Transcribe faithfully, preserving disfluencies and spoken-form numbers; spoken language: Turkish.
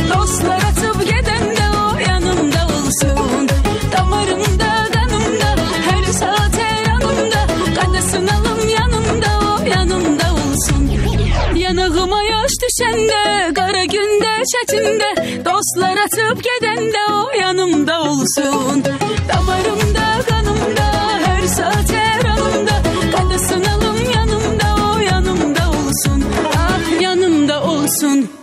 Dostlar atıp giden de o yanımda olsun. Damarımda kanımda her saat her anımda. Kadasın alım yanımda o yanımda olsun. Yanağıma yaş düşende kara günde çetinde. Dostlar atıp giden de o yanımda olsun. Damarımda kanımda her saat her anımda. Kadasın alım yanımda o yanımda olsun. Ah yanımda olsun.